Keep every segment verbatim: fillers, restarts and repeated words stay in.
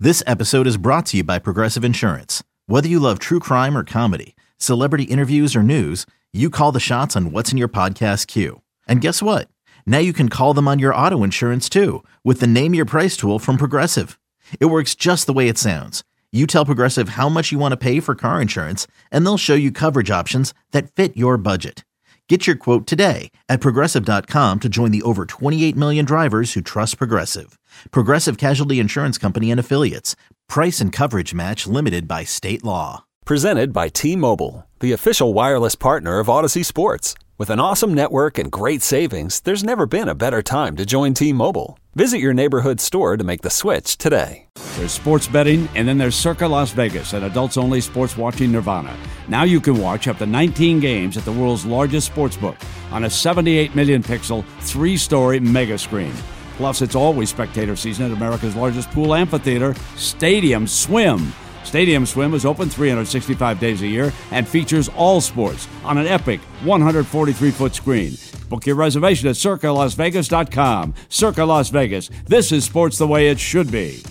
This episode is brought to you by Progressive Insurance. Whether you love true crime or comedy, celebrity interviews or news, you call the shots on what's in your podcast queue. And guess what? Now you can call them on your auto insurance too with the Name Your Price tool from Progressive. It works just the way it sounds. You tell Progressive how much you want to pay for car insurance, and they'll show you coverage options that fit your budget. Get your quote today at Progressive dot com to join the over twenty-eight million drivers who trust Progressive. Progressive Casualty Insurance Company and Affiliates. Price and coverage match limited by state law. Presented by T-Mobile, the official wireless partner of Odyssey Sports. With an awesome network and great savings, there's never been a better time to join T-Mobile. Visit your neighborhood store to make the switch today. There's sports betting, and then there's Circa Las Vegas, an adults-only sports watching nirvana. Now you can watch up to nineteen games at the world's largest sportsbook on a seventy-eight million pixel, three-story mega screen. Plus, it's always spectator season at America's largest pool amphitheater, Stadium Swim. Stadium Swim is open three hundred sixty-five days a year and features all sports on an epic one hundred forty-three foot screen. Book your reservation at Circa Las Vegas dot com. Circa Las Vegas. This is sports the way it should be.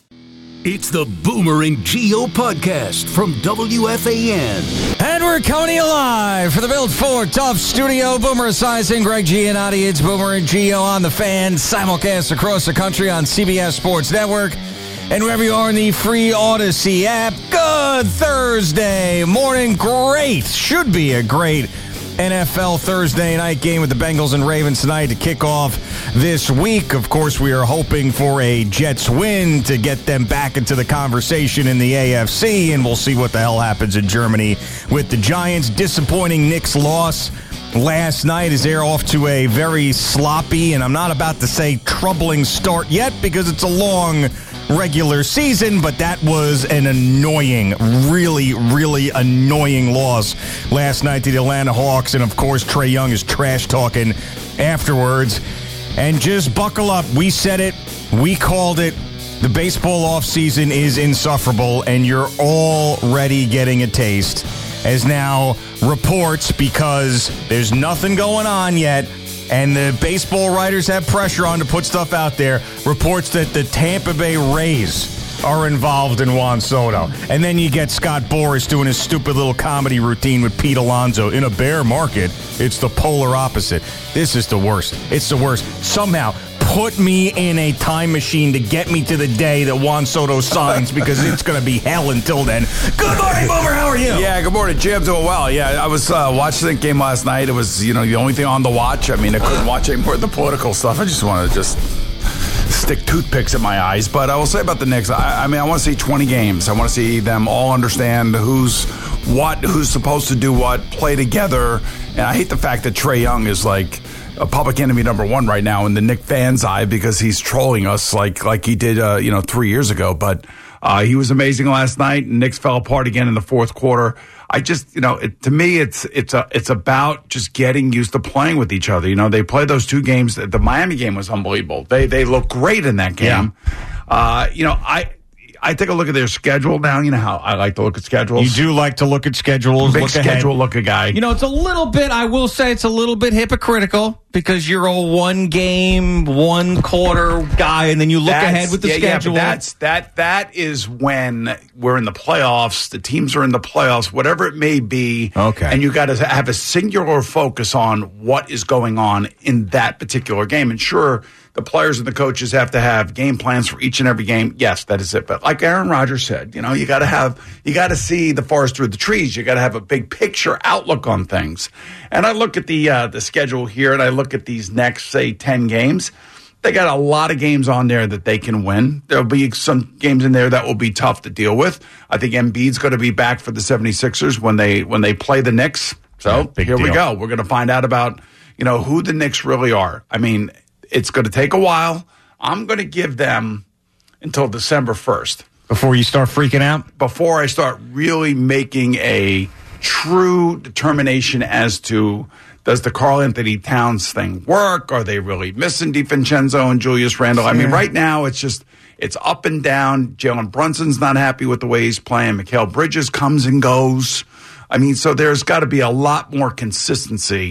It's the Boomer and Gio podcast from W F A N. And we're coming to you live for the Built Ford Tough Studio. Boomer Esiason, Greg Giannotti. It's Boomer and Gio on the Fan. Simulcast across the country on C B S Sports Network. And wherever you are in the free Odyssey app, good Thursday morning. Great, should be a great N F L Thursday night game with the Bengals and Ravens tonight to kick off this week. Of course, we are hoping for a Jets win to get them back into the conversation in the A F C, and we'll see what the hell happens in Germany with the Giants. Disappointing Knicks loss last night as they're off to a very sloppy, and I'm not about to say troubling start yet because it's a long regular season, but that was an annoying, really, really annoying loss last night to the Atlanta Hawks. And, of course, Trae Young is trash-talking afterwards. And just buckle up. We said it. We called it. The baseball offseason is insufferable, and you're already getting a taste. As now reports, because there's nothing going on yet, and the baseball writers have pressure on to put stuff out there, reports that the Tampa Bay Rays are involved in Juan Soto. And then you get Scott Boras doing his stupid little comedy routine with Pete Alonso. In a bear market, it's the polar opposite. This is the worst. It's the worst. Somehow, put me in a time machine to get me to the day that Juan Soto signs, because it's going to be hell until then. Good morning, Boomer. How are you? Yeah, good morning, Jim. Doing well. Yeah, I was uh, watching the game last night. It was, you know, the only thing on the watch. I mean, I couldn't watch any more of the political stuff. I just wanted to just stick toothpicks in my eyes. But I will say about the Knicks, I, I mean, I want to see twenty games. I want to see them all understand who's what, who's supposed to do what, play together. And I hate the fact that Trae Young is like a public enemy number one right now in the Knicks fans' eye because he's trolling us like like he did, uh, you know, three years ago. But uh, he was amazing last night, and Knicks fell apart again in the fourth quarter. I just, you know, it, to me, it's it's a, it's about just getting used to playing with each other. You know, they played those two games. The Miami game was unbelievable. They they look great in that game. Yeah. Uh, you know, I. I take a look at their schedule now. You know how I like to look at schedules. You do like to look at schedules. Big look schedule ahead. looker guy. You know, it's a little bit, I will say it's a little bit hypocritical because you're a one game, one quarter guy, and then you look that's, ahead with the yeah, schedule. Yeah, but that's, that, that is when we're in the playoffs, the teams are in the playoffs, whatever it may be. Okay. And you got to have a singular focus on what is going on in that particular game. And sure, the players and the coaches have to have game plans for each and every game. Yes, that is it. But like Aaron Rodgers said, you know, you got to have, you got to see the forest through the trees. You got to have a big picture outlook on things. And I look at the uh, the schedule here, and I look at these next, say, ten games. They got a lot of games on there that they can win. There'll be some games in there that will be tough to deal with. I think Embiid's going to be back for the seventy-sixers when they when they play the Knicks. So yeah, here deal. we go. We're going to find out about, you know, who the Knicks really are. I mean, it's going to take a while. I'm going to give them until December first. Before you start freaking out? Before I start really making a true determination as to, does the Karl Anthony Towns thing work? Are they really missing DiVincenzo and Julius Randle? I mean, right now it's just, it's up and down. Jalen Brunson's not happy with the way he's playing. Mikal Bridges comes and goes. I mean, so there's got to be a lot more consistency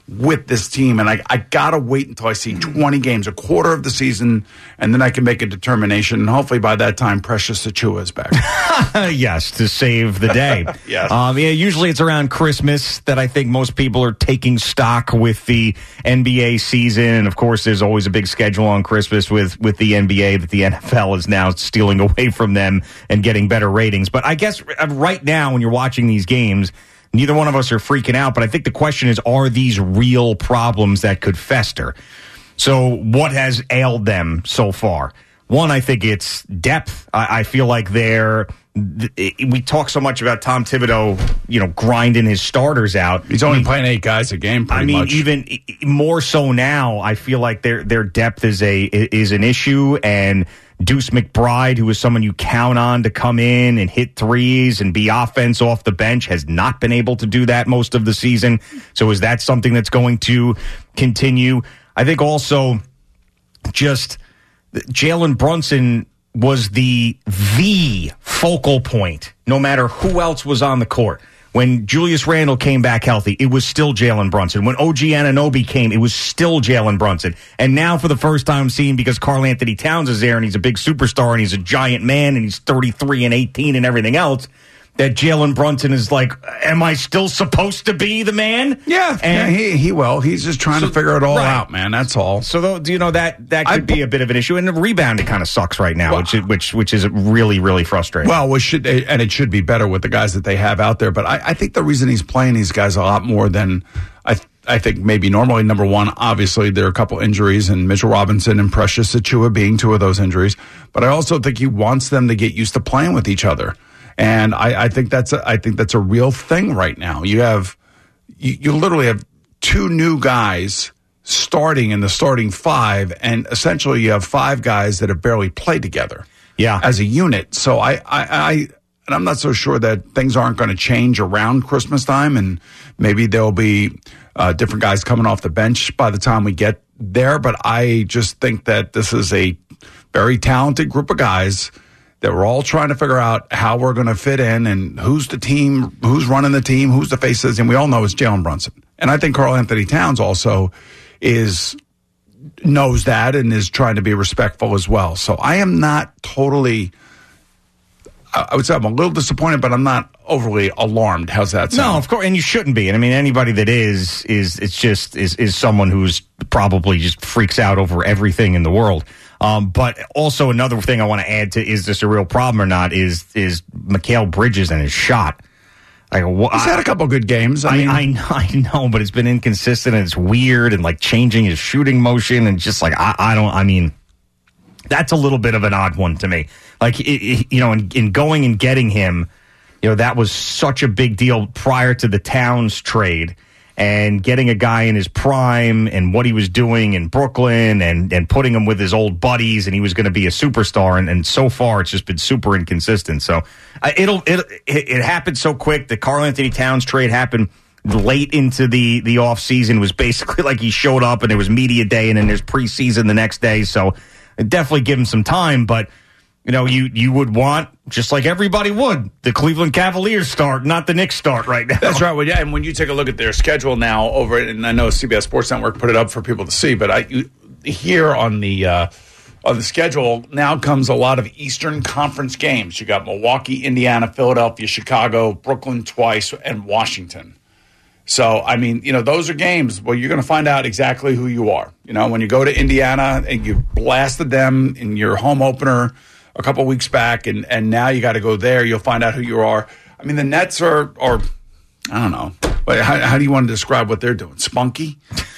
with this team. And I, I got to wait until I see twenty games, a quarter of the season, and then I can make a determination. And hopefully by that time, Precious Achiuwa is back. Yes, to save the day. Yes. Um, yeah, usually it's around Christmas that I think most people are taking stock with the N B A season. And, of course, there's always a big schedule on Christmas with, with the N B A that the N F L is now stealing away from them and getting better ratings. But I guess right now when you're watching these games, neither one of us are freaking out, but I think the question is, are these real problems that could fester? So what has ailed them so far? One, I think it's depth. I, I feel like they're we talk so much about Tom Thibodeau, you know, grinding his starters out. He's only I mean, playing eight guys a game, pretty I mean, much. even more so now, I feel like their their depth is a is an issue, and Deuce McBride, who is someone you count on to come in and hit threes and be offense off the bench, has not been able to do that most of the season. So is that something that's going to continue? I think also just Jalen Brunson was the the focal point, no matter who else was on the court. When Julius Randle came back healthy, it was still Jalen Brunson. When O G Anunoby came, it was still Jalen Brunson. And now for the first time seeing, because Karl Anthony Towns is there and he's a big superstar and he's a giant man and he's thirty-three and eighteen and everything else, that Jalen Brunson is like, am I still supposed to be the man? Yeah, and yeah, he he will. He's just trying so, to figure it all right. out, man. That's all. So, though, you know, that that could I, be a bit of an issue. And the rebounding kind of sucks right now, well, which is, which which is really, really frustrating. Well, we should, and it should be better with the guys that they have out there. But I, I think the reason he's playing these guys a lot more than I I think maybe normally, number one, obviously there are a couple injuries, and Mitchell Robinson and Precious Achiuwa being two of those injuries. But I also think he wants them to get used to playing with each other. And I, I think that's a, I think that's a real thing right now. You have you, you literally have two new guys starting in the starting five, and essentially you have five guys that have barely played together, yeah, as a unit. So I, I, I and I'm not so sure that things aren't going to change around Christmas time, and maybe there'll be uh, different guys coming off the bench by the time we get there. But I just think that this is a very talented group of guys that we're all trying to figure out how we're going to fit in and who's the team, who's running the team, who's the faces, and we all know it's Jalen Brunson. And I think Karl Anthony Towns also is knows that and is trying to be respectful as well. So I am not totally, I would say I'm a little disappointed, but I'm not overly alarmed. How's that sound? No, of course, and you shouldn't be. And I mean, anybody that is, is it's just is is someone who's probably just freaks out over everything in the world. Um, but also another thing I want to add to, is this a real problem or not, is is Mikal Bridges and his shot. Like, wh- He's had a couple good games. I, I, mean, I, know, I know, but it's been inconsistent and it's weird and like changing his shooting motion and just like, I, I don't, I mean, that's a little bit of an odd one to me. Like, it, it, you know, in, in going and getting him, you know, that was such a big deal prior to the Towns trade. And getting a guy in his prime and what he was doing in Brooklyn and, and putting him with his old buddies, and he was going to be a superstar. And, and so far, it's just been super inconsistent. So uh, it'll it, it it happened so quick. The Karl Anthony Towns trade happened late into the the off season. It was basically like he showed up and there was media day, and then there's preseason the next day. So definitely give him some time, but. You know, you, you would want, just like everybody would, the Cleveland Cavaliers start, not the Knicks start right now. That's right. Well, yeah, and when you take a look at their schedule now over, and I know C B S Sports Network put it up for people to see, but I you, here on the uh, on the schedule now comes a lot of Eastern Conference games. You got Milwaukee, Indiana, Philadelphia, Chicago, Brooklyn twice, and Washington. So, I mean, you know, those are games where you're going to find out exactly who you are. You know, when you go to Indiana and you blasted them in your home opener a couple weeks back, and, and now you got to go there. You'll find out who you are. I mean, the Nets are, are I don't know. But how, how do you want to describe what they're doing? Spunky?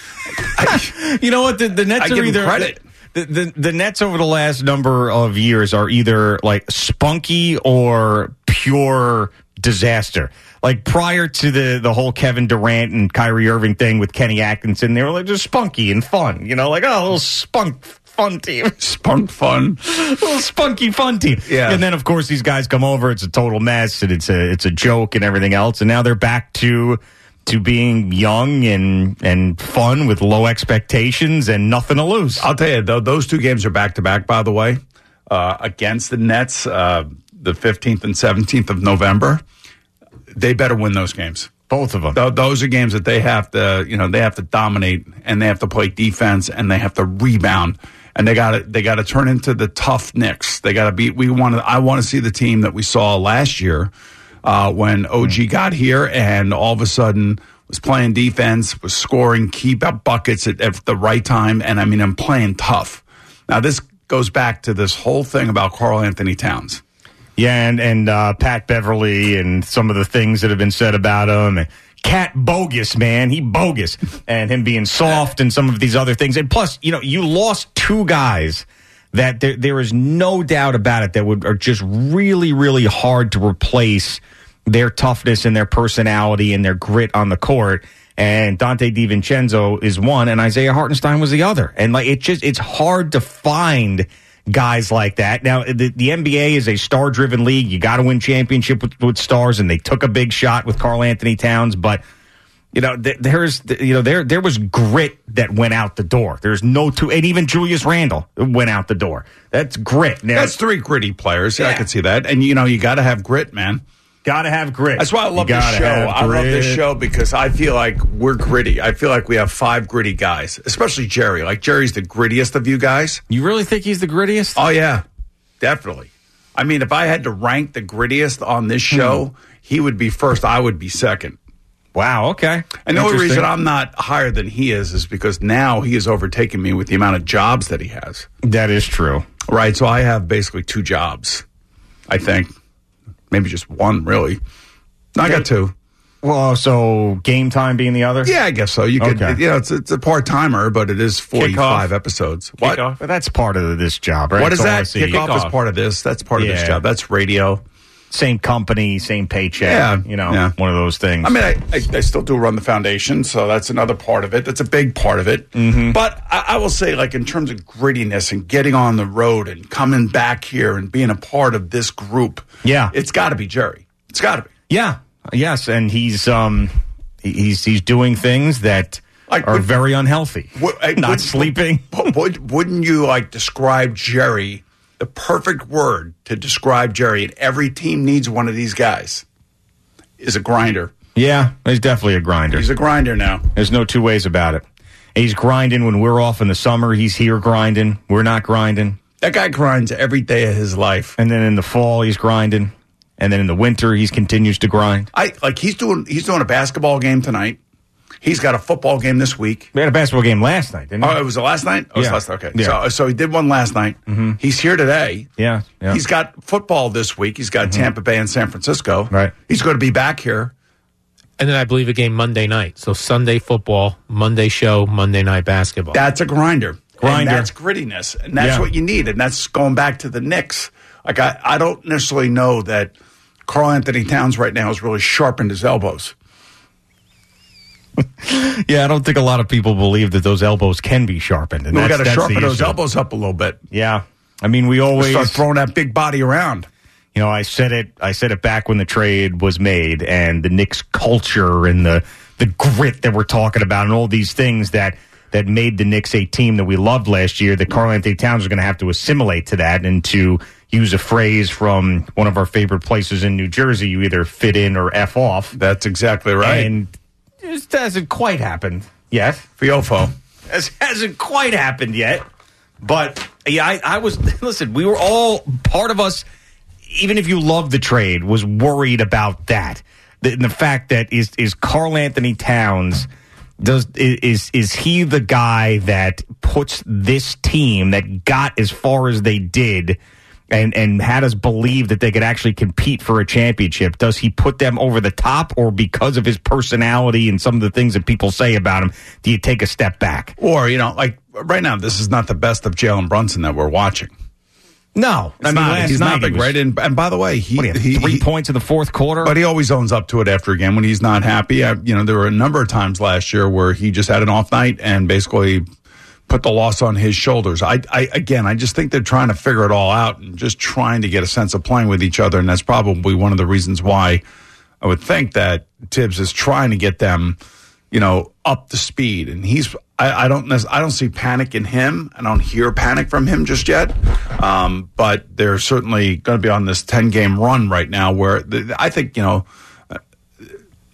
I, you know what? The, the Nets I are give either them credit. The, the the Nets over the last number of years are either like spunky or pure disaster. Like prior to the, the whole Kevin Durant and Kyrie Irving thing with Kenny Atkinson, they were like just spunky and fun. You know, like, oh, a little spunk. Fun team. Spunk fun. A little spunky fun team. Yeah. And then, of course, these guys come over. It's a total mess, and it's a it's a joke and everything else. And now they're back to to being young and and fun with low expectations and nothing to lose. I'll tell you, though, those two games are back-to-back, by the way, uh, against the Nets, uh, the fifteenth and seventeenth of November. They better win those games. Both of them. Th- those are games that they have to, you know, they have to dominate, and they have to play defense, and they have to rebound, and they got to they got to turn into the tough Knicks. They got to beat. We want to. I want to see the team that we saw last year uh, when O G got here, and all of a sudden was playing defense, was scoring key buckets at, at the right time, and I mean, I'm playing tough. Now this goes back to this whole thing about Karl Anthony Towns. Yeah, and, and uh, Pat Beverly and some of the things that have been said about him. And Cat bogus, man. He bogus. And him being soft and some of these other things. And plus, you know, you lost two guys that there, there is no doubt about it that would are just really, really hard to replace their toughness and their personality and their grit on the court. And Dante DiVincenzo is one, and Isaiah Hartenstein was the other. And like it just it's hard to find guys like that. Now, the, the N B A is a star-driven league. You got to win championship with, with stars, and they took a big shot with Karl Anthony Towns. But you know, th- there's you know there there was grit that went out the door. There's no two, and even Julius Randle went out the door. That's grit. Now, That's three gritty players. Yeah, Yeah. I can see that. And you know, you got to have grit, man. Got to have grit. That's why I love You this gotta show. have I love this grit. show because I feel like we're gritty. I feel like we have five gritty guys, especially Jerry. Like Jerry's the grittiest of you guys. You really think he's the grittiest? Oh yeah, definitely. I mean, if I had to rank the grittiest on this show, Hmm. he would be first. I would be second. Wow. Okay. And the only Interesting. reason I'm not higher than he is is because now he has overtaken me with the amount of jobs that he has. That is true. Right. So I have basically two jobs. I think maybe just one really. No, I got two. Well, so game time being the other? Yeah, I guess so. You could, Okay. you know, it's it's a part timer, but it is forty-five episodes. What? But that's part of this job, right? What is That's all I that? see. Kickoff is part of this. That's part of this Yeah. job. That's radio. Same company, same paycheck. Yeah, You know, yeah. one of those things. I mean, I, I, I still do run the foundation, so that's another part of it. That's a big part of it. Mm-hmm. But I, I will say, like, in terms of grittiness and getting on the road and coming back here and being a part of this group, Yeah. it's got to be Jerry. It's got to be. yeah. Yes. And he's um he's he's doing things that Like, are would- very unhealthy. Would- I- Not would- sleeping. Would, would, wouldn't you, like, describe Jerry, the perfect word to describe Jerry, and every team needs one of these guys, is a grinder. Yeah. He's definitely a grinder. He's a grinder now. There's no two ways about it. He's grinding when we're off in the summer. He's here grinding. We're not grinding. That guy grinds every day of his life. And then in the fall, he's grinding. And then in the winter, he continues to grind. I like he's doing he's doing a basketball game tonight. He's got a football game this week. We had a basketball game last night, didn't we? Oh, it was the last night? Oh, it was Yeah. last night. Okay. Yeah. So so he did one last night. Mm-hmm. He's here today. Yeah, yeah. He's got football this week. He's got Tampa Bay and San Francisco. Right. He's going to be back here. And then I believe a game Monday night. So Sunday football, Monday show, Monday night basketball. That's a grinder. Grinder. And that's grittiness. And that's Yeah. what you need. And that's going back to the Knicks. Like I, I don't necessarily know that Karl Anthony Towns right now has really sharpened his elbows. Yeah, I don't think a lot of people believe that those elbows can be sharpened. And We that's, got to that's sharpen the those issue. elbows up a little bit. Yeah. I mean, we always, Start throwing that big body around. you know, I said it, I said it back when the trade was made and the Knicks culture and the, the grit that we're talking about and all these things that, that made the Knicks a team that we loved last year, that Karl Anthony Towns was going to have to assimilate to that, and to use a phrase from one of our favorite places in New Jersey, you either fit in or F off. That's exactly right. And it hasn't quite happened yet. Fiofo. It hasn't quite happened yet. But, yeah, I, I was, listen, we were all, part of us, even if you loved the trade, was worried about that. The, the fact that is, is Karl Anthony Towns, does is is he the guy that puts this team that got as far as they did and, and had us believe that they could actually compete for a championship? Does he put them over the top, or because of his personality and some of the things that people say about him, do you take a step back? Or, you know, like right now, this is not the best of Jalen Brunson that we're watching. No. It's I mean, not. last He's night not big, he was, right? And, and by the way, he, what, he had he three he- points in the fourth quarter? But he always owns up to it after a game when he's not happy. I, you know, there were a number of times last year where he just had an off night and basically put the loss on his shoulders. I, I again, I just think they're trying to figure it all out and just trying to get a sense of playing with each other. And that's probably one of the reasons why I would think that Tibbs is trying to get them, you know, up to speed. And he's, I, I don't, nec- I don't see panic in him. I don't hear panic from him just yet. Um, but they're certainly going to be on this ten game run right now where the, I think, you know,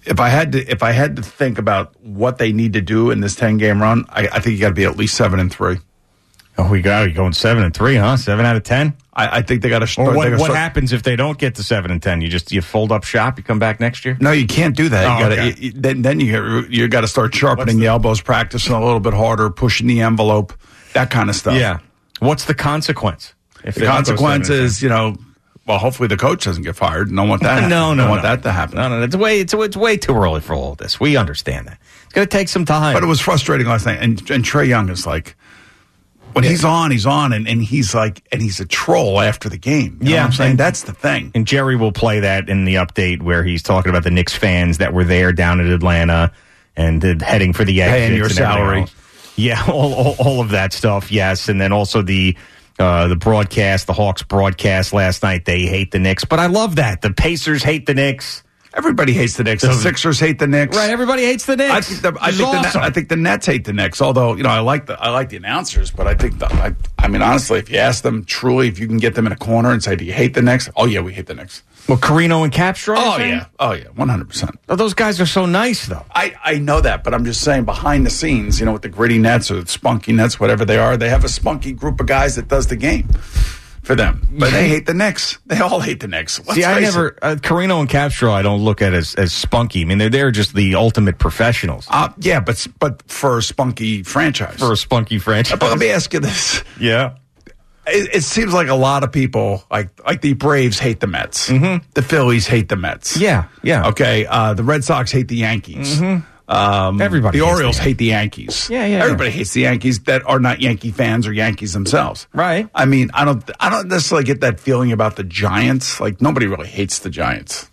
if I had to, if I had to think about what they need to do in this ten-game run, I, I think you got to be at least seven and three. Oh, we go. You're going seven and three, huh? Seven out of ten. I, I think they got to start. Or what, what start. happens if they don't get to seven and ten? You just you fold up shop. You come back next year. No, you can't do that. Oh, you gotta, okay. you, then, then you you got to start sharpening the, the elbows, practicing a little bit harder, pushing the envelope, that kind of stuff. Yeah. What's the consequence? If the consequence is, you know, well, hopefully the coach doesn't get fired. Don't want that. no, no, don't want no. that to happen. No, no, it's way it's it's way too early for all of this. We understand that. It's going to take some time. But it was frustrating last night. And and Trae Young is like, when he's on, he's on, and, and he's like, and he's a troll after the game. You know Yeah, what I'm saying? and, that's the thing. And Jerry will play that in the update where he's talking about the Knicks fans that were there down at Atlanta and uh, heading for the exits. Paying your and salary. else. Yeah, all, all all of that stuff. Yes, and then also the. Uh, the broadcast, the Hawks broadcast last night, they hate the Knicks. But I love that. The Pacers hate the Knicks. Everybody hates the Knicks. The Sixers hate the Knicks. Right, everybody hates the Knicks. I think the, I think, awesome. the, I think the Nets hate the Knicks. Although, you know, I like the I like the announcers, but I think the I, I mean honestly, if you ask them truly, if you can get them in a corner and say, "Do you hate the Knicks?" Oh yeah, we hate the Knicks. Well, Carino and Capshaw. Oh yeah, oh yeah, one hundred percent. Oh, those guys are so nice, though. I, I know that, but I'm just saying behind the scenes, you know, with the gritty Nets or the spunky Nets, whatever they are, they have a spunky group of guys that does the game for them. But they hate the Knicks. They all hate the Knicks. Let's See, I face never, it. uh, Carino and Capshaw, I don't look at as, as spunky. I mean, they're, they're just the ultimate professionals. Uh, yeah, but but for a spunky franchise. For a spunky franchise. But let me ask you this. Yeah. It, it seems like a lot of people, like like the Braves hate the Mets. Mm-hmm. The Phillies hate the Mets. Yeah, yeah. Okay, uh, the Red Sox hate the Yankees. Mm-hmm. Um, Everybody the hates Orioles the hate the Yankees. Yeah, yeah, Everybody yeah. hates the Yankees that are not Yankee fans or Yankees themselves. Right. I mean, I don't I don't necessarily get that feeling about the Giants. Like, nobody really hates the Giants.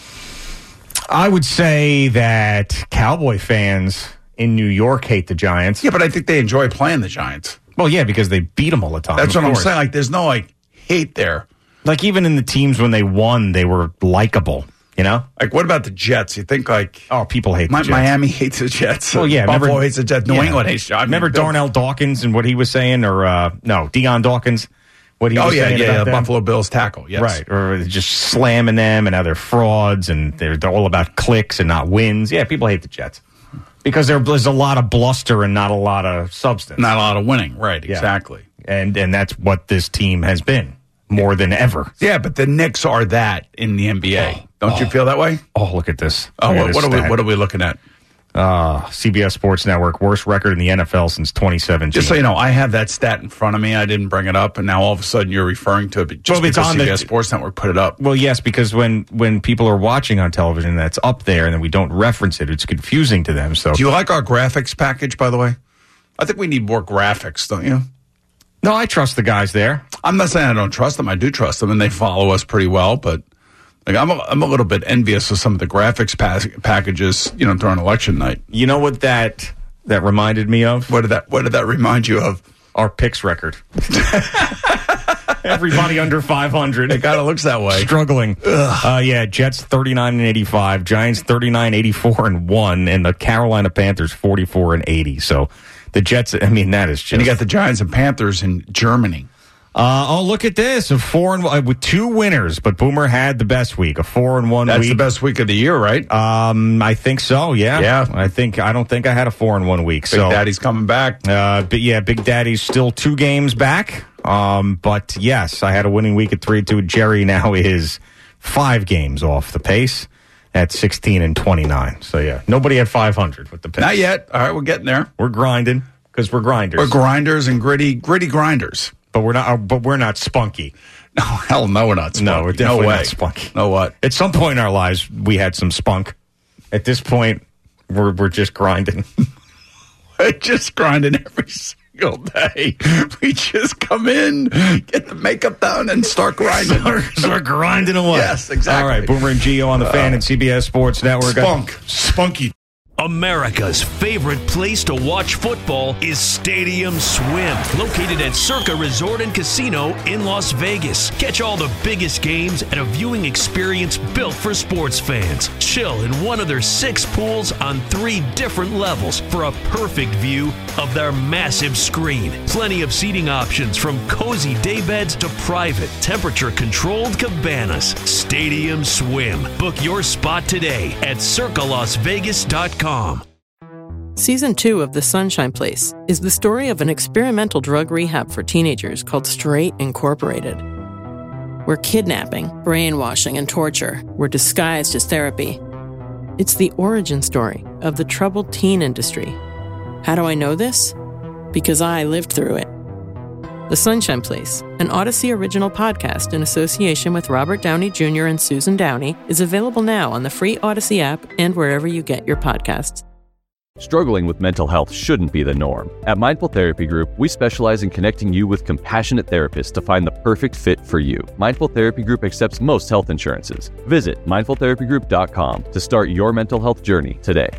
I would say that Cowboy fans in New York hate the Giants. Yeah, but I think they enjoy playing the Giants. Well, yeah, because they beat them all the time. That's of what course. I'm saying. Like, there's no, like, hate there. Like, even in the teams when they won, they were likable, you know? Like, what about the Jets? You think, like... Oh, people hate my, the Jets. Miami hates the Jets. Well, yeah. Buffalo remember, hates the Jets. New yeah. England hates the Jets. I mean, remember Bill- Darnell Dawkins and what he was saying? Or, uh, no, Deion Dawkins? What he Oh, was yeah, saying yeah, about yeah. them? Buffalo Bills tackle, yes. Right. Or just slamming them and how they're frauds and they're, they're all about clicks and not wins. Yeah, people hate the Jets. Because there, there's a lot of bluster and not a lot of substance. Not a lot of winning. Right, Yeah. exactly. And and that's what this team has been more than ever. Yeah, but the Knicks are that in the N B A. Don't oh. you feel that way? Oh, look at this. Oh, Look at what, this what are we stat. what are we looking at? Uh, C B S Sports Network, worst record in the N F L since twenty seventeen. Just so you know, I have that stat in front of me. I didn't bring it up, and now all of a sudden you're referring to it just Well, it's because on the- C B S Sports Network put it up. Well, yes, because when, when people are watching on television, that's up there, and then we don't reference it. It's confusing to them. So, Do you like our graphics package, by the way? I think we need more graphics, don't you? no, I trust the guys there. I'm not saying I don't trust them. I do trust them, and they follow us pretty well. But like, I'm a, I'm a little bit envious of some of the graphics pa- packages, you know, during election night. You know what that that reminded me of? What did that What did that remind you of? Our picks record. Everybody under five hundred. It kind of looks that way. Struggling. Uh, yeah, Jets thirty-nine and eighty-five, Giants thirty-nine, eighty-four and one, and the Carolina Panthers forty-four and eighty. So the Jets, I mean, that is just. And you got the Giants and Panthers in Germany. Uh, oh, look at this. A four and one, with two winners, but Boomer had the best week. A four and one That's week. the best week of the year, right? Um, I think so. Yeah. Yeah. I think, I don't think I had a four and one week. Big so, Daddy's coming back. Uh, but yeah, Big Daddy's still two games back. Um, but yes, I had a winning week at three and two. Jerry now is five games off the pace at sixteen and twenty-nine. So yeah, nobody had five hundred with the pace. Not yet. All right, we're getting there. We're grinding because we're grinders. We're grinders and gritty, gritty grinders. but we're not. But we're not spunky. No, hell no, we're not spunky. No, we're definitely no way. not spunky. No what? At some point in our lives, we had some spunk. At this point, we're we're just grinding. We're just grinding every single day. We just come in, get the makeup done, and start grinding. start, start grinding away. Yes, exactly. All right, Boomer and Gio on the Fan and C B S Sports Network. Spunk. Spunky. America's favorite place to watch football is Stadium Swim, located at Circa Resort and Casino in Las Vegas. Catch all the biggest games at a viewing experience built for sports fans. Chill in one of their six pools on three different levels for a perfect view of their massive screen. Plenty of seating options from cozy daybeds to private, temperature-controlled cabanas. Stadium Swim. Book your spot today at circa las vegas dot com. Season two of The Sunshine Place is the story of an experimental drug rehab for teenagers called Straight Incorporated, where kidnapping, brainwashing, and torture were disguised as therapy. It's the origin story of the troubled teen industry. How do I know this? Because I lived through it. The Sunshine Place, an Odyssey original podcast in association with Robert Downey Junior and Susan Downey, is available now on the free Odyssey app and wherever you get your podcasts. Struggling with mental health shouldn't be the norm. At Mindful Therapy Group, we specialize in connecting you with compassionate therapists to find the perfect fit for you. Mindful Therapy Group accepts most health insurances. Visit mindful therapy group dot com to start your mental health journey today.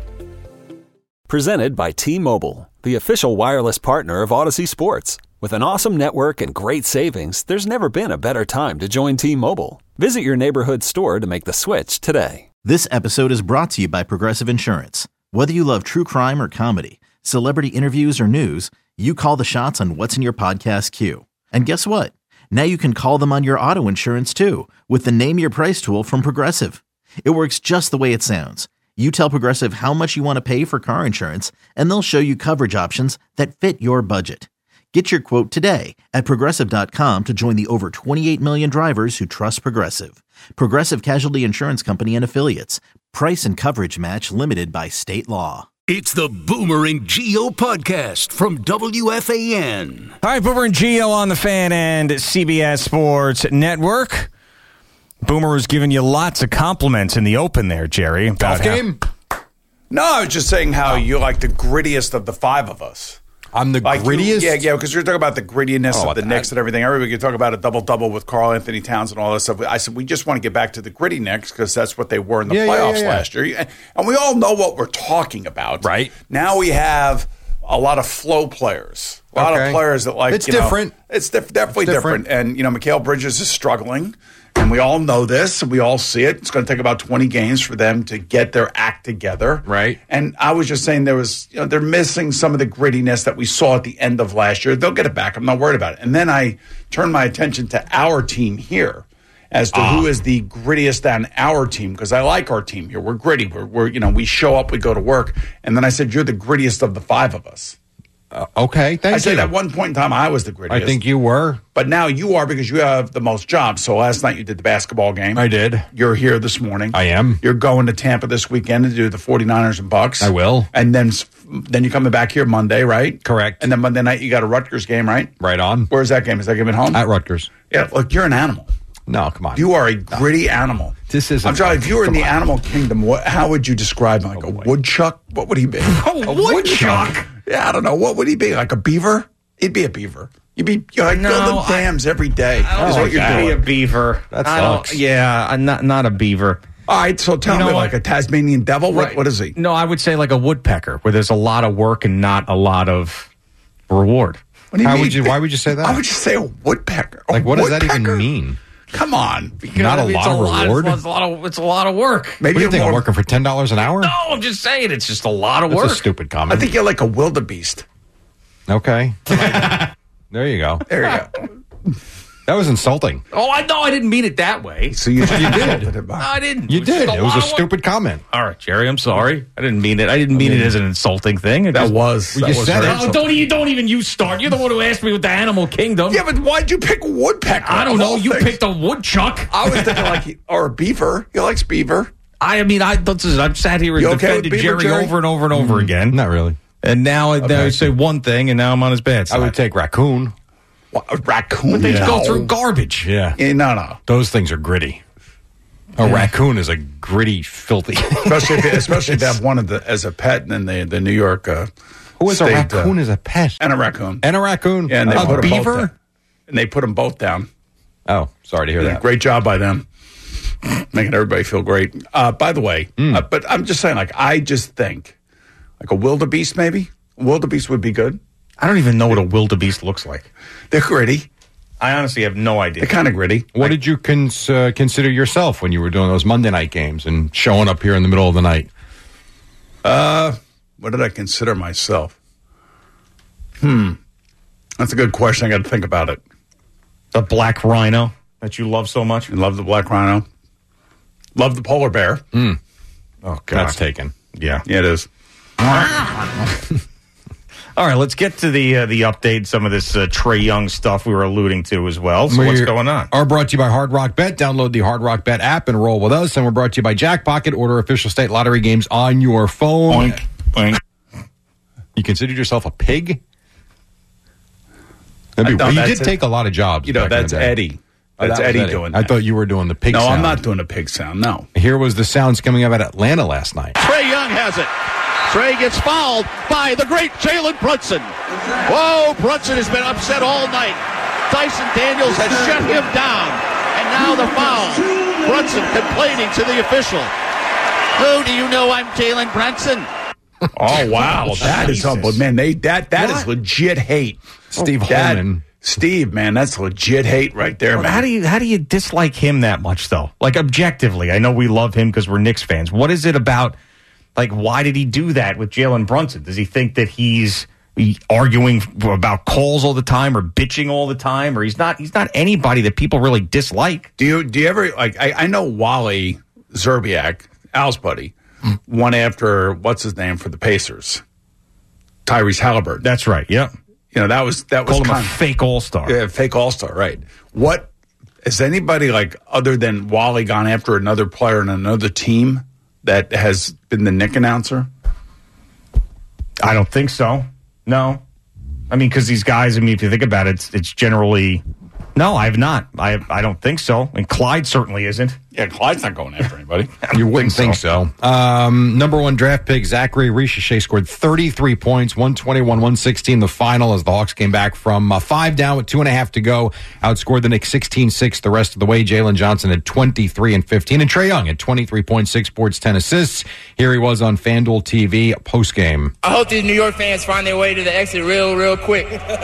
Presented by T-Mobile, the official wireless partner of Odyssey Sports. With an awesome network and great savings, there's never been a better time to join T-Mobile. Visit your neighborhood store to make the switch today. This episode is brought to you by Progressive Insurance. Whether you love true crime or comedy, celebrity interviews or news, you call the shots on what's in your podcast queue. And guess what? Now you can call them on your auto insurance too with the Name Your Price tool from Progressive. It works just the way it sounds. You tell Progressive how much you want to pay for car insurance, and they'll show you coverage options that fit your budget. Get your quote today at progressive dot com to join the over twenty-eight million drivers who trust Progressive. Progressive Casualty Insurance Company and Affiliates. Price and coverage match limited by state law. It's the Boomer and Geo podcast from W F A N. All right, Boomer and Geo on the Fan and C B S Sports Network. Boomer was giving you lots of compliments in the open there, Jerry. Golf game? No, I was just saying how oh. you're like the grittiest of the five of us. I'm the like grittiest? You, yeah, yeah, because you're talking about the grittiness oh, of the Knicks and everything. Everybody could talk about a double-double with Karl Anthony Towns and all this stuff. I said, we just want to get back to the gritty Knicks because that's what they were in the yeah, playoffs yeah, yeah, yeah. last year. And we all know what we're talking about. Right. Now we have a lot of flow players. A lot okay. of players that like, it's you know, different. It's def- definitely it's different. different. And, you know, Mikal Bridges is struggling. And we all know this, and we all see it. It's going to take about twenty games for them to get their act together. Right. And I was just saying there was, you know, they're missing some of the grittiness that we saw at the end of last year. They'll get it back. I'm not worried about it. And then I turned my attention to our team here as to ah. who is the grittiest on our team, because I like our team here. We're gritty. We're, we're, you know, we show up, we go to work. And then I said, you're the grittiest of the five of us. Uh, okay, thank I you. said at one point in time I was the grittiest. I think you were. But now you are because you have the most jobs. So last night you did the basketball game. I did. You're here this morning. I am. You're going to Tampa this weekend to do the 49ers and Bucks. I will. And then then you're coming back here Monday, right? Correct. And then Monday night you got a Rutgers game, right? Right on. Where's that game? Is that game at home? At Rutgers. Yeah, look, you're an animal. No, come on. You are a gritty no. animal. This is. I'm sorry. If you were in the on. animal kingdom, what? How would you describe him? Like oh, a boy. woodchuck? What would he be? Oh, a woodchuck? woodchuck? Yeah, I don't know. What would he be? Like a beaver? He'd be a beaver. You'd be you're like no, building dams I, every day. I is what you're doing. Be a beaver. That sucks. Yeah, I'm not not a beaver. All right, so tell you know me, what? like a Tasmanian devil? Right. What, what is he? No, I would say like a woodpecker, where there's a lot of work and not a lot of reward. What do you How mean? would you? Why would you say that? I would just say a woodpecker. A like, what woodpecker? does that even mean? Come on, because not a lot a of lot, reward. It's a lot of it's a lot of work. Maybe what do you think? more, I'm working for ten dollars an hour? No, I'm just saying it's just a lot of That's work. That's a stupid comment. I think you're like a wildebeest. Okay, there you go. There you go. That was insulting. Oh, I know. I didn't mean it that way. So you, you did. No, I didn't. You it did. It was a a stupid comment. All right, Jerry. I'm sorry. I didn't mean it. I didn't mean I mean, it as an insulting thing. It that just, was. That you was said it. Oh, don't you don't even you start. You're the one who asked me with the animal kingdom. Yeah, but why'd you pick woodpecker? I don't know. You things? picked a woodchuck. I was thinking like, he, or a beaver. He likes beaver. I mean, I this is, I've sat here and you defended okay Beaver, Jerry, Jerry over and over and over mm, again. Not really. And now, okay. now I say one thing, and now I'm on his bad side. I would take raccoon. What, a raccoon? But they yeah. go through garbage. Yeah. yeah. No, no. Those things are gritty. A yeah. raccoon is a gritty, filthy. especially if, especially if they have one of the, as a pet in the, the New York uh, Who is state, a raccoon uh, as a pet? And a raccoon. And a raccoon. Yeah, and they a put them beaver? Both down. And they put them both down. Oh, sorry to hear yeah, that. Great job by them. Making everybody feel great. Uh, by the way, mm. uh, but I'm just saying, like, I just think Like a wildebeest, maybe? Wildebeest would be good. I don't even know what a wildebeest looks like. They're gritty. I honestly have no idea. They're kind of gritty. What like, did you cons- uh, consider yourself when you were doing those Monday night games and showing up here in the middle of the night? Uh, what did I consider myself? Hmm. That's a good question. I got to think about it. The black rhino that you love so much? I love the black rhino. Love the polar bear. Mm. Oh, God. That's taken. Yeah. Yeah, it is. All right, let's get to the uh, the update, some of this uh, Trae Young stuff we were alluding to as well. So we what's going on? Are brought to you by Hard Rock Bet. Download the Hard Rock Bet app and roll with us. And we're brought to you by Jackpocket. Order official state lottery games on your phone. Boink, boink. You considered yourself a pig? Be, I, no, well, you did a, take a lot of jobs. You know, that's Eddie. Oh, that's that Eddie, Eddie doing I that. thought you were doing the pig no, sound. No, I'm not doing the pig sound, no. Here was the sounds coming out of Atlanta last night. Trae Young has it. Trae gets fouled by the great Jalen Brunson. Whoa, Brunson has been upset all night. Dyson Daniels has shut him down. And now the foul. Brunson complaining to the official. Oh, do you know I'm Jalen Brunson? Oh, wow. That is humble. Man, they that that what? is legit hate. Steve that, Holman. Steve, man, that's legit hate right there, well, man. How do you how do you dislike him that much, though? Like, objectively, I know we love him because we're Knicks fans. What is it about, like, why did he do that with Jalen Brunson? Does he think that he's arguing about calls all the time or bitching all the time? Or he's not he's not anybody that people really dislike? Do you, do you ever, like, I, I know Wally Zerbiak, Al's buddy, won after, what's his name, for the Pacers? Tyrese Halliburton. That's right, yeah. You know, that was that was Called him kind a fake all-star. Yeah, fake all-star, right. What, has anybody, like, other than Wally gone after another player in another team that has been the Knick announcer? I don't think so. No. I mean, because these guys, I mean, if you think about it, it's, it's generally... No, I have not. I I don't think so. And Clyde certainly isn't. Yeah, Clyde's not going after anybody. You wouldn't think so. Think so. Um, number one draft pick, Zachary Richelet, scored thirty-three points, one twenty-one one sixteen the final as the Hawks came back from uh, five down with two and a half to go. Outscored the Knicks sixteen six the rest of the way. Jalen Johnson had twenty-three and fifteen. And Trae Young had twenty-three point six boards, ten assists. Here he was on FanDuel T V postgame. I hope these New York fans find their way to the exit real, real quick.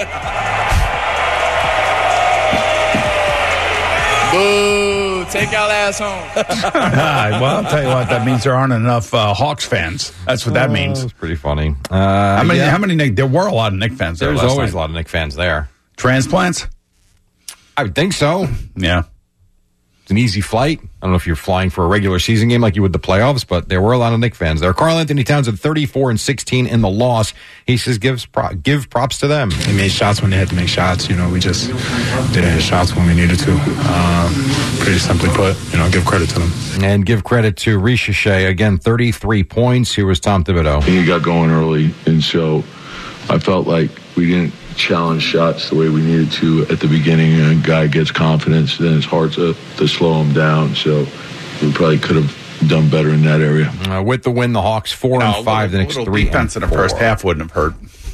Boo! Take y'all ass home. Well, I'll tell you what. That means there aren't enough uh, Hawks fans. That's what that means. That's pretty funny. Uh, how many? Yeah. How many? Knick, there were a lot of Knick fans there. There's last always night. a lot of Knick fans there. Transplants? I would think so. Yeah. It's an easy flight. I don't know if you're flying for a regular season game like you would the playoffs, but there were a lot of Knick fans there. Karl Anthony Towns at thirty-four and sixteen in the loss. He says gives pro- give props to them. They made shots when they had to make shots. You know, we just didn't hit shots when we needed to. Um, pretty simply put, you know, give credit to them. And give credit to Richelet. Again, thirty-three points. Here was Tom Thibodeau. He got going early, and so I felt like we didn't challenge shots the way we needed to at the beginning. A guy gets confidence, then it's hard to, to slow him down. So we probably could have done better in that area. Uh, with the win, the Hawks four no, and five. Little, the next little three defense and in the four. first half wouldn't have hurt.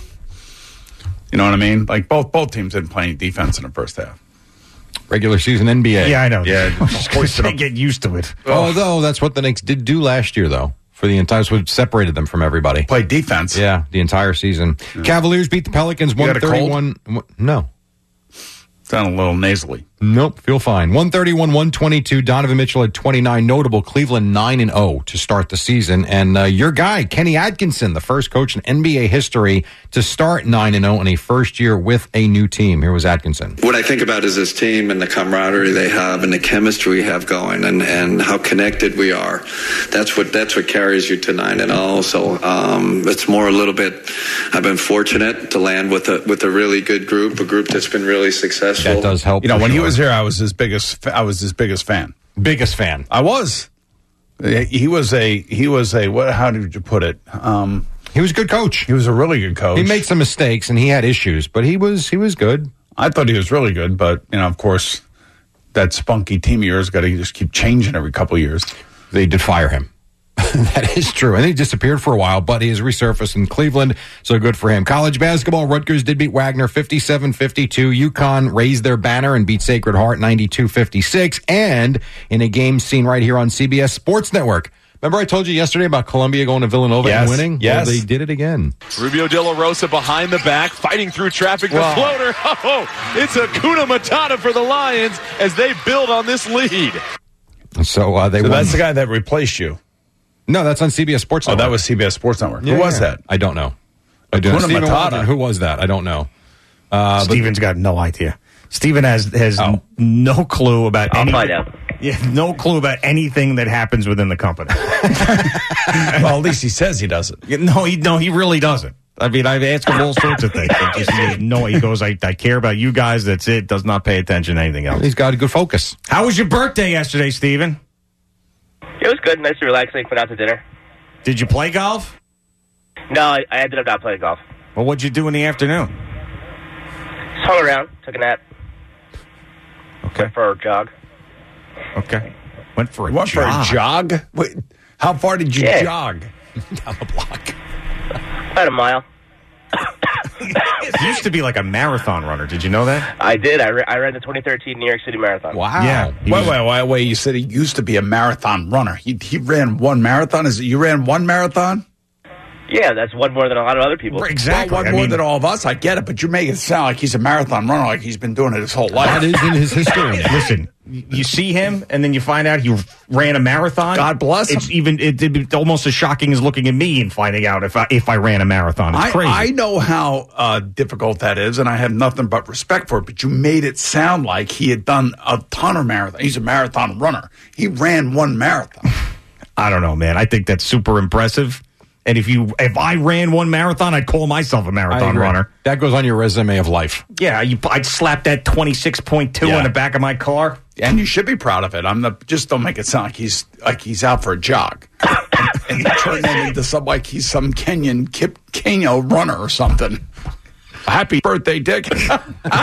You know what I mean? Like both both teams didn't play any defense in the first half. Regular season N B A. Yeah, I know. Yeah, they get used to it. Although that's what the Knicks did do last year, though. For the entire, so it separated them from everybody. Played defense. Yeah, the entire season. Yeah. Cavaliers beat the Pelicans one thirty-one. No. Sound a little nasally. Nope, feel fine. one thirty-one one twenty-two. Donovan Mitchell had twenty-nine. Notable, Cleveland nine and oh to start the season. And uh, your guy, Kenny Atkinson, the first coach in N B A history to start nine and oh in a first year with a new team. Here was Atkinson. What I think about is this team and the camaraderie they have and the chemistry we have going and, and how connected we are. That's what that's what carries you to nine and oh. So um, it's more a little bit, I've been fortunate to land with a with a really good group, a group that's been really successful. That does help. You know, when sure. he was here, I was his biggest. I was his biggest fan. Biggest fan. I was. He was a. He was a. What? How did you put it? Um, he was a good coach. He was a really good coach. He made some mistakes and he had issues, but he was he was good. I thought he was really good, but you know, of course, that spunky team of yours got to just keep changing every couple of years. They did fire him. That is true. And he disappeared for a while, but he has resurfaced in Cleveland, so good for him. College basketball, Rutgers did beat Wagner fifty-seven fifty-two. UConn raised their banner and beat Sacred Heart ninety-two fifty-six. And in a game seen right here on C B S Sports Network, Remember I told you yesterday about Columbia going to Villanova Yes, and winning? yes. Well, they did it again. Rubio De La Rosa behind the back, fighting through traffic. The Wow. floater. Oh, it's a Kuna Matata for the Lions as they build on this lead. So uh, they So won. that's the guy that replaced you. No, that's on C B S Sports Oh, Network. that was C B S Sports Network. Yeah, Who was yeah. that? I don't know. I do. Hakuna Steven Matata. Waldron, who was that? I don't know. Uh, but- Steven's got no idea. Steven has has Oh. no clue about I'll any, find out. Yeah, no clue about anything that happens within the company. Well, at least he says he doesn't. No, he no, he really doesn't. I mean, I've asked him all sorts of things. But just, he, no, he goes, I, I care about you guys. That's it. Does not pay attention to anything else. He's got a good focus. How was your birthday yesterday, Steven? It was good, nice and relaxing. Went out to dinner. Did you play golf? No, I, I ended up not playing golf. Well, what'd you do in the afternoon? Just hung around, took a nap. Okay. Went for a jog. Okay. Went for a You went jog. for a jog? Wait, how far did you Yeah. jog? Down the block. About a mile. You used to be like a marathon runner. Did you know that? I did. I, ra- I ran the twenty thirteen New York City Marathon. Wow. Yeah. He Wait, was- wait, wait, wait. You said he used to be a marathon runner. He he ran one marathon. Is it you ran one marathon? Yeah, that's one more than a lot of other people. Exactly. Well, one I more mean- than all of us. I get it, but you make it sound like he's a marathon runner, like he's been doing it his whole life. That is in his history. Listen, you see him, and then you find out he ran a marathon. God bless him. It's even it, it's almost as shocking as looking at me and finding out if I if I ran a marathon. It's I, crazy. I know how uh, difficult that is, and I have nothing but respect for it. But you made it sound like he had done a ton of marathon. He's a marathon runner. He ran one marathon. I don't know, man. I think that's super impressive. And if you if I ran one marathon, I'd call myself a I marathon agree. runner. That goes on your resume of life. Yeah, you, I'd slap that twenty-six point two Yeah. on the back of my car. And you should be proud of it. I'm the just don't make it sound like he's like he's out for a jog. And you turn that into some like he's some Kenyan Kip Kenya runner or something. Happy birthday, Dick. Come on.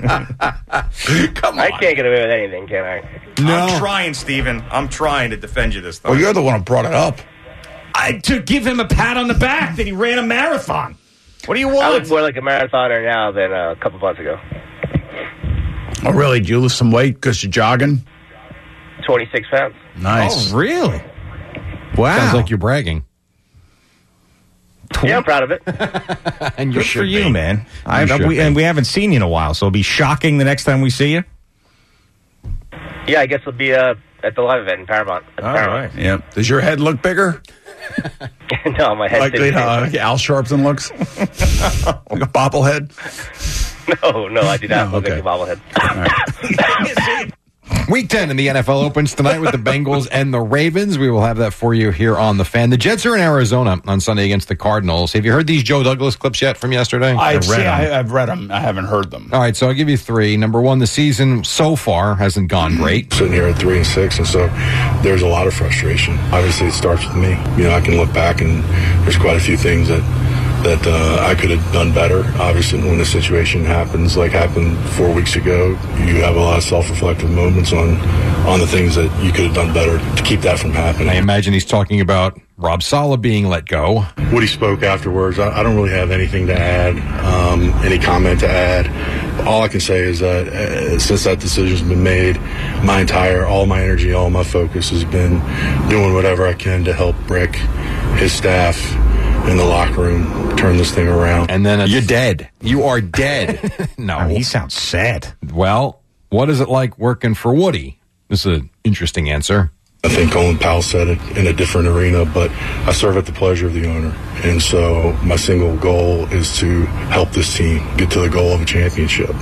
I can't get away with anything, can I? No. I'm trying, Steven. I'm trying to defend you this time. Well, you're the one who brought it up. I, to give him a pat on the back that he ran a marathon. What do you I want? look more like a marathoner now than uh, a couple months ago. Oh, really? Did you lose some weight because you're jogging? twenty-six pounds. Nice. Oh, really? Wow. Sounds like you're bragging. Yeah, I'm proud of it. And you Good should for you, be. man. I, should we, be. and we haven't seen you in a while, so it'll be shocking the next time we see you. Yeah, I guess it'll be uh, at the live event in Paramount. At All Paramount. right. Yeah. Does your head look bigger? No, my head Like didn't. uh, Al Sharpton looks? Like a bobblehead? No, no, I do not No, look okay. like a bobblehead. Week ten in the N F L opens tonight with the Bengals and the Ravens. We will have that for you here on The Fan. The Jets are in Arizona on Sunday against the Cardinals. Have you heard these Joe Douglas clips yet from yesterday? I've, read seen, them. I, I've read them. I haven't heard them. All right, so I'll give you three. Number one, the season so far hasn't gone great. Sitting here at three and six, and so there's a lot of frustration. Obviously, it starts with me. You know, I can look back and there's quite a few things that that uh, I could have done better. Obviously, when a situation happens, like happened four weeks ago, you have a lot of self-reflective moments on on the things that you could have done better to keep that from happening. I imagine he's talking about Rob Saleh being let go. Woody spoke afterwards. I, I don't really have anything to add, um, any comment to add. All I can say is that uh, since that decision's been made, my entire, all my energy, all my focus has been doing whatever I can to help Rick, his staff, in the locker room, turn this thing around. And then you're dead. You are dead. No. Oh, he sounds sad. Well, what is it like working for Woody? This is an interesting answer. I think Colin Powell said it in a different arena, but I serve at the pleasure of the owner. And so my single goal is to help this team get to the goal of a championship.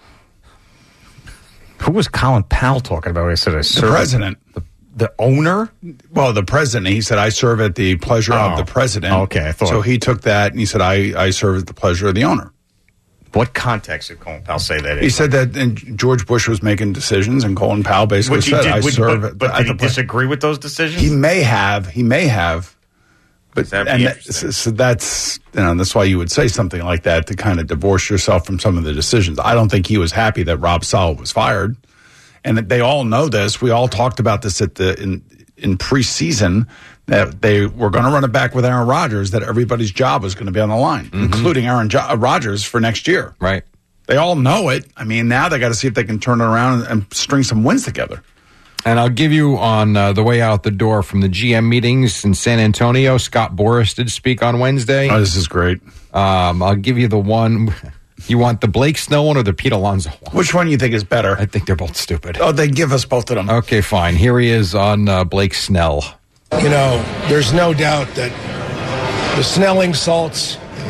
Who was Colin Powell talking about? I said I The serve president. The, the owner? Well, the president. He said, I serve at the pleasure Oh. of the president. Okay, I thought- So he took that and he said, I, I serve at the pleasure of the owner. What context did Colin Powell say that in? He said that and George Bush was making decisions, and Colin Powell basically Which he said, did, I which- serve but, at, but at did the he ple-" disagree with those decisions? He may have. He may have. But That'd be and that, interesting. so, so that's you know that's why you would say something like that to kind of divorce yourself from some of the decisions. I don't think he was happy that Rob Saleh was fired, and that they all know this. We all talked about this at the in in preseason that they were going to run it back with Aaron Rodgers. That everybody's job was going to be on the line, Mm-hmm. including Aaron jo- Rodgers for next year. Right. They all know it. I mean, now they got to see if they can turn it around and, and string some wins together. And I'll give you on uh, the way out the door from the G M meetings in San Antonio. Scott Boras did speak on Wednesday. Oh, this is great. Um, I'll give you the one. You want the Blake Snell one or the Pete Alonso one? Which one do you think is better? I think they're both stupid. Oh, then give us both of them. Okay, fine. Here he is on uh, Blake Snell. You know, there's no doubt that the Snelling salts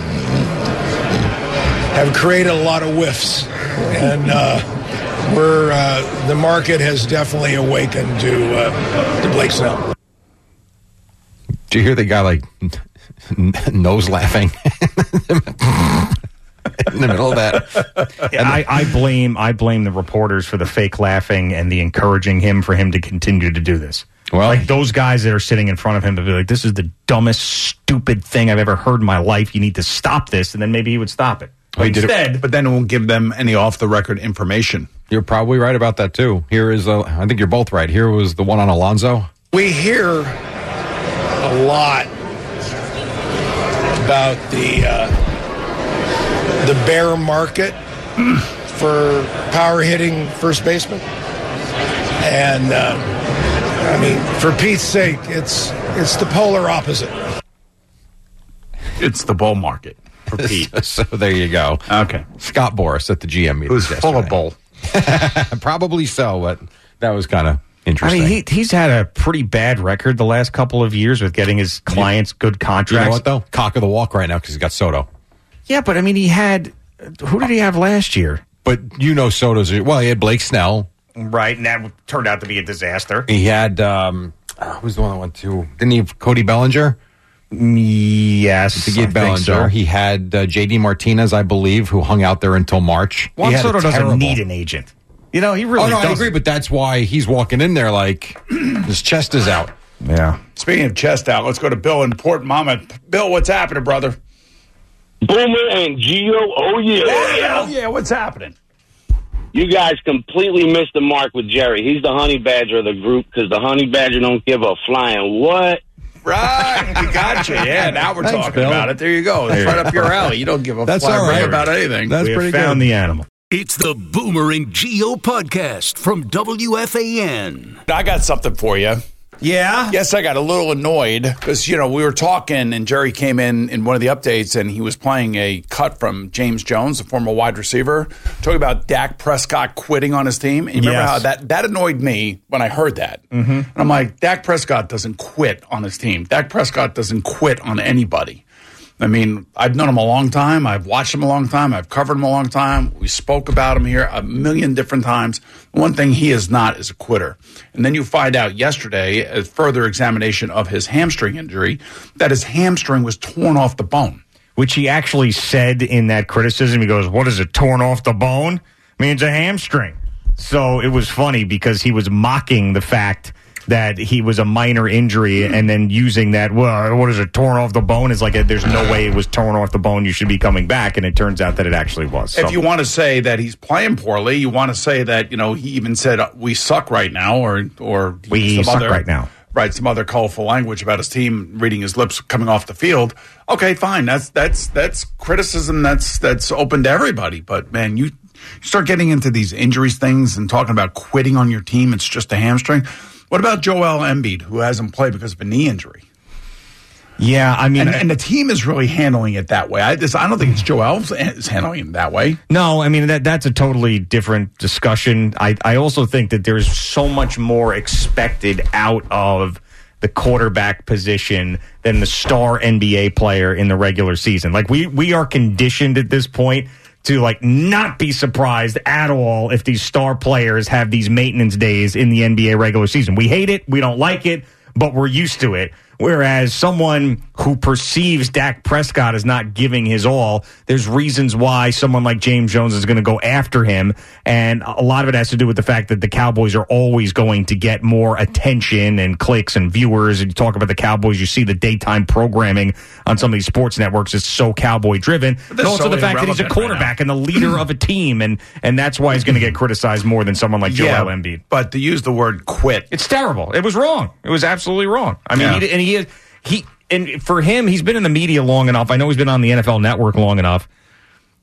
have created a lot of whiffs. And uh, we're, uh, the market has definitely awakened to, uh, to Blake Snell. Did you hear the guy, like, nose laughing? In the middle of that. Yeah, I, I blame I blame the reporters for the fake laughing and the encouraging him for him to continue to do this. Well, like those guys that are sitting in front of him to be like, this is the dumbest, stupid thing I've ever heard in my life. You need to stop this, and then maybe he would stop it. But Well, instead, it, but then it won't give them any off-the-record information. You're probably right about that, too. Here is, uh, I think you're both right. Here was the one on Alonso. We hear a lot about the uh, the bear market for power hitting first baseman, and uh, I mean, for Pete's sake, it's it's the polar opposite. It's the bull market for Pete. So there you go. Okay. Scott Boras at the G M meeting. It was full of bull. Probably so, but that was kind of interesting. I mean, he, he's had a pretty bad record the last couple of years with getting his clients good contracts. You know what, though? Cock of the walk right now because he's got Soto. Yeah, but I mean, he had, who did he have last year? But you know Soto's, well, he had Blake Snell. Right, and that turned out to be a disaster. He had, um, uh, who's the one that went to, didn't he have Cody Bellinger? Yes, I think he had I Bellinger. think so. He had uh, J D Martinez, I believe, who hung out there until March. Juan He had Soto a doesn't terrible- need an agent. You know, he really Oh, no, doesn't. I agree, but that's why he's walking in there like his chest is out. Yeah. Speaking of chest out, let's go to Bill in Port Monmouth. Bill, what's happening, brother? Boomer and Gio, oh yeah. Oh, yeah, oh, yeah, what's happening? You guys completely missed the mark with Jerry. He's the honey badger of the group because the honey badger don't give a flying what. Right, we got you. Yeah, now we're Thanks, talking Bill. about it. There you go. It's right up your alley. You don't give a That's flying all right. about anything. That's we have pretty found good. the animal. It's the Boomer and Gio podcast from W F A N. I got something for you. Yeah? Yes, I got a little annoyed because, you know, we were talking and Jerry came in in one of the updates and he was playing a cut from James Jones, the former wide receiver, talking about Dak Prescott quitting on his team. And you remember Yes. how that, that annoyed me when I heard that. Mm-hmm. And I'm like, Dak Prescott doesn't quit on his team. Dak Prescott doesn't quit on anybody. I mean, I've known him a long time. I've watched him a long time. I've covered him a long time. We spoke about him here a million different times. One thing he is not is a quitter. And then you find out yesterday, a further examination of his hamstring injury, that his hamstring was torn off the bone. Which he actually said in that criticism. He goes, what is it, torn off the bone? I mean, it's a hamstring. So it was funny because he was mocking the fact that he was a minor injury and then using that, well, what is it, torn off the bone? Is like, a, there's no way it was torn off the bone. You should be coming back. And it turns out that it actually was. So. If you want to say that he's playing poorly, you want to say that, you know, he even said, uh, we suck right now, or, or We some suck other, right now. Right, some other colorful language about his team reading his lips coming off the field. Okay, fine. That's that's that's criticism that's that's open to everybody. But man, you, you start getting into these injuries things and talking about quitting on your team, it's just a hamstring. What about Joel Embiid, who hasn't played because of a knee injury? Yeah, I mean, and, and the team is really handling it that way. I, this, I don't think it's Joel is handling it that way. No, I mean, that that's a totally different discussion. I, I also think that there's so much more expected out of the quarterback position than the star N B A player in the regular season. Like, we, we are conditioned at this point to, like, not be surprised at all if these star players have these maintenance days in the N B A regular season. We hate it. We don't like it, but we're used to it. Whereas someone who perceives Dak Prescott as not giving his all, there's reasons why someone like James Jones is going to go after him. And a lot of it has to do with the fact that the Cowboys are always going to get more attention and clicks and viewers. And you talk about the Cowboys, you see the daytime programming on some of these sports networks is so Cowboy driven. And also so the fact that he's a quarterback and the leader of a team. And, and that's why he's going to get criticized more than someone like Yeah, Joel Embiid. But to use the word quit. It's terrible. It was wrong. It was absolutely wrong. I mean, Yeah. he, and he is, he, and for him, he's been in the media long enough. I know he's been on the N F L Network long enough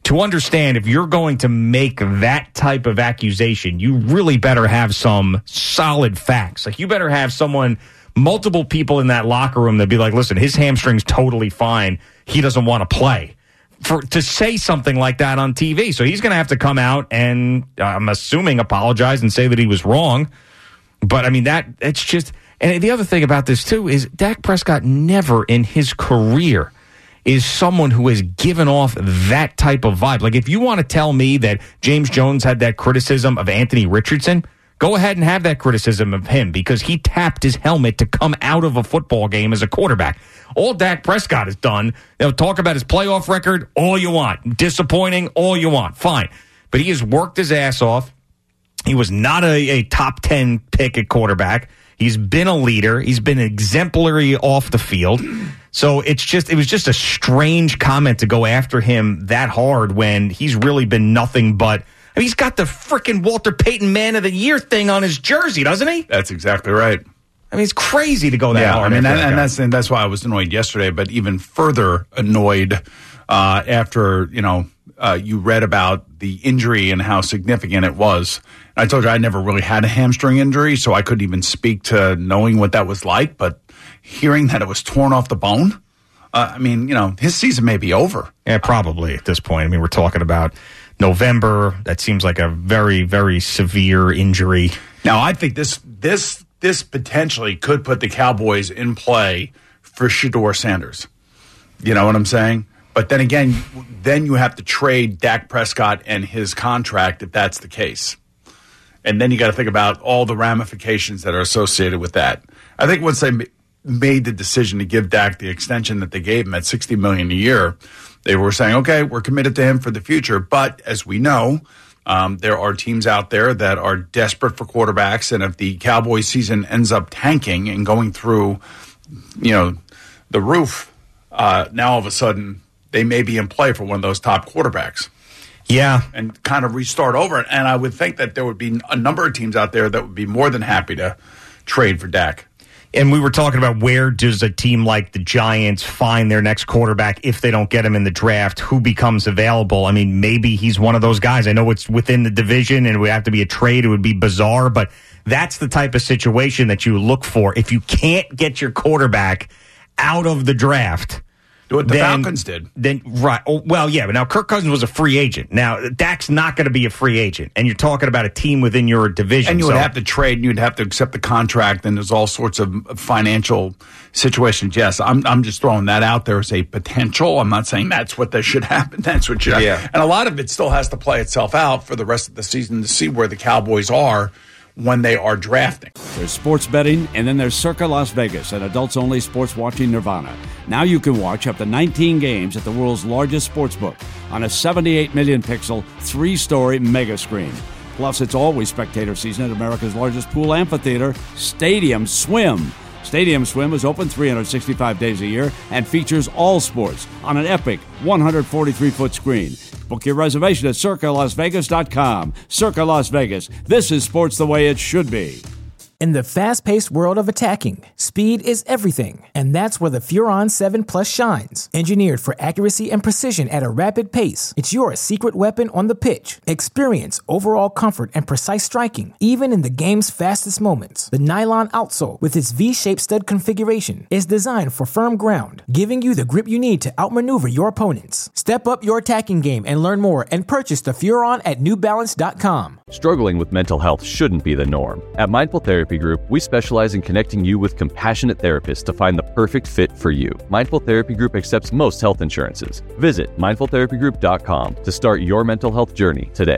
to understand if you're going to make that type of accusation, you really better have some solid facts. Like, you better have someone, multiple people in that locker room that be like, listen, his hamstring's totally fine. He doesn't want to play. For to say something like that on T V. So he's going to have to come out and, I'm assuming, apologize and say that he was wrong. But, I mean, that it's just... And the other thing about this, too, is Dak Prescott never in his career is someone who has given off that type of vibe. Like, if you want to tell me that James Jones had that criticism of Anthony Richardson, go ahead and have that criticism of him, because he tapped his helmet to come out of a football game as a quarterback. All Dak Prescott has done, they'll talk about his playoff record all you want. Disappointing, all you want. Fine. But he has worked his ass off. He was not a, a top ten pick at quarterback. He's been a leader. He's been exemplary off the field. So it's just, it was just a strange comment to go after him that hard when he's really been nothing but, I mean, he's got the freaking Walter Payton Man of the Year thing on his jersey, doesn't he? That's exactly right. I mean, it's crazy to go that yeah, hard. I mean, and, that and that's and that's why I was annoyed yesterday, but even further annoyed uh, after, you know, uh, you read about the injury and how significant it was. And I told you I never really had a hamstring injury, so I couldn't even speak to knowing what that was like. But hearing that it was torn off the bone, uh, I mean, you know, his season may be over. Yeah, probably at this point. I mean, we're talking about November. That seems like a very, very severe injury. Now, I think this this this potentially could put the Cowboys in play for Shedeur Sanders. You know what I'm saying? But then again, then you have to trade Dak Prescott and his contract if that's the case. And then you got to think about all the ramifications that are associated with that. I think once they made the decision to give Dak the extension that they gave him at sixty million dollars a year, they were saying, okay, we're committed to him for the future. But as we know, um, there are teams out there that are desperate for quarterbacks. And if the Cowboys season ends up tanking and going through, you know, the roof, uh, now all of a sudden they may be in play for one of those top quarterbacks. Yeah. And kind of restart over. And I would think that there would be a number of teams out there that would be more than happy to trade for Dak. And we were talking about, where does a team like the Giants find their next quarterback if they don't get him in the draft? Who becomes available? I mean, maybe he's one of those guys. I know it's within the division and it would have to be a trade. It would be bizarre, but that's the type of situation that you look for. If you can't get your quarterback out of the draft, what the then, Falcons did. Then right. Oh, well, yeah, but now Kirk Cousins was a free agent. Now, Dak's not going to be a free agent. And you're talking about a team within your division. And you would so. have to trade, and you'd have to accept the contract, and there's all sorts of financial situations. Yes, I'm I'm just throwing that out there as a potential. I'm not saying that's what that should happen. That's what should happen. Yeah. And a lot of it still has to play itself out for the rest of the season to see where the Cowboys are when they are drafting. There's sports betting, and then there's Circa Las Vegas, an adults-only sports watching nirvana. Now you can watch up to nineteen games at the world's largest sports book on a seventy-eight million pixel, three-story mega screen. Plus, it's always spectator season at America's largest pool amphitheater, Stadium Swim. Stadium Swim is open three hundred sixty-five days a year and features all sports on an epic one hundred forty-three foot screen. Book your reservation at circa las vegas dot com. Circa Las Vegas. This is sports the way it should be. In the fast-paced world of attacking, speed is everything, and that's where the Furon seven Plus shines. Engineered for accuracy and precision at a rapid pace, it's your secret weapon on the pitch. Experience overall comfort and precise striking, even in the game's fastest moments. The nylon outsole, with its V-shaped stud configuration, is designed for firm ground, giving you the grip you need to outmaneuver your opponents. Step up your attacking game and learn more, and purchase the Furon at new balance dot com. Struggling with mental health shouldn't be the norm. At Mindful Therapy Group, we specialize in connecting you with compassionate therapists to find the perfect fit for you. Mindful Therapy Group accepts most health insurances. Visit mindful therapy group dot com to start your mental health journey today.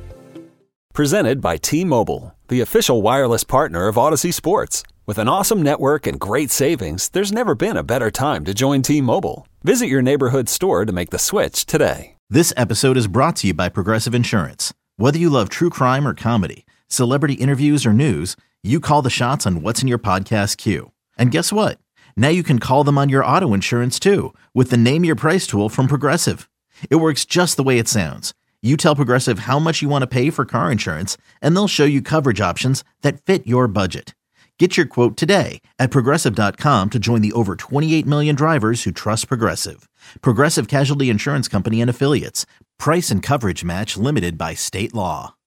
Presented by T-Mobile, the official wireless partner of Odyssey Sports. With an awesome network and great savings, there's never been a better time to join T-Mobile. Visit your neighborhood store to make the switch today. This episode is brought to you by Progressive Insurance. Whether you love true crime or comedy, celebrity interviews or news, you call the shots on what's in your podcast queue. And guess what? Now you can call them on your auto insurance too, with the Name Your Price tool from Progressive. It works just the way it sounds. You tell Progressive how much you want to pay for car insurance, and they'll show you coverage options that fit your budget. Get your quote today at progressive dot com to join the over twenty-eight million drivers who trust Progressive. Progressive Casualty Insurance Company and Affiliates. Price and coverage match limited by state law.